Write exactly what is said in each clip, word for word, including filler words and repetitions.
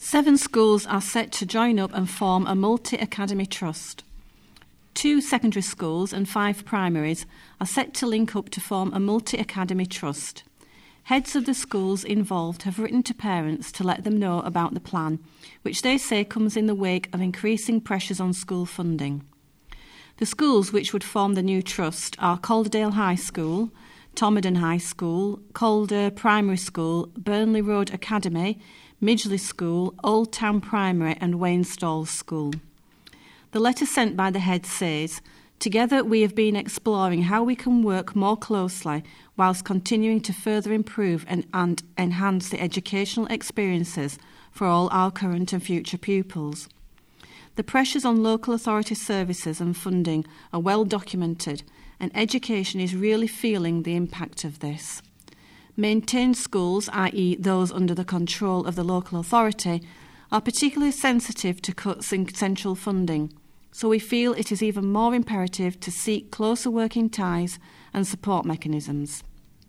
Seven schools are set to join up and form a multi-academy trust. Two secondary schools and five primaries are set to link up to form a multi-academy trust. Heads of the schools involved have written to parents to let them know about the plan, which they say comes in the wake of increasing pressures on school funding. The schools which would form the new trust are Calderdale High School, Tomerden High School, Calder Primary School, Burnley Road Academy, Midgley School, Old Town Primary and Wainstalls School. The letter sent by the head says, "Together we have been exploring how we can work more closely whilst continuing to further improve and, and enhance the educational experiences for all our current and future pupils. The pressures on local authority services and funding are well documented, and education is really feeling the impact of this. Maintained schools, that is those under the control of the local authority, are particularly sensitive to cuts in central funding, so we feel it is even more imperative to seek closer working ties and support mechanisms.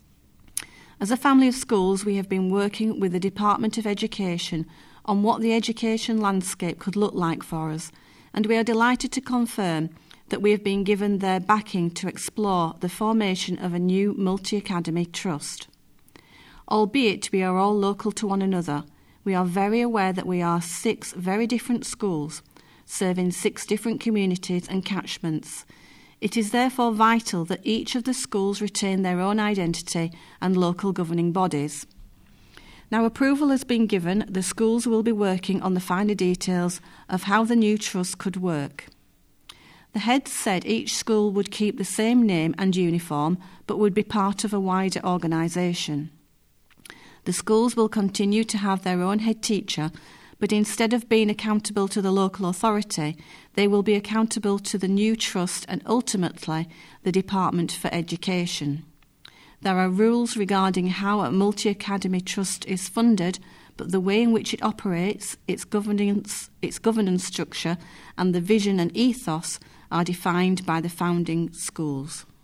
As a family of schools, we have been working with the Department of Education on what the education landscape could look like for us, and we are delighted to confirm that we have been given their backing to explore the formation of a new multi-academy trust. Albeit we are all local to one another, we are very aware that we are six very different schools, serving six different communities and catchments. It is therefore vital that each of the schools retain their own identity and local governing bodies. Now approval has been given, the schools will be working on the finer details of how the new trust could work. The head said each school would keep the same name and uniform, but would be part of a wider organisation. The schools will continue to have their own head teacher, but instead of being accountable to the local authority, they will be accountable to the new trust and ultimately the Department for Education. There are rules regarding how a multi-academy trust is funded, but the way in which it operates, its governance, its governance structure and the vision and ethos are defined by the founding schools.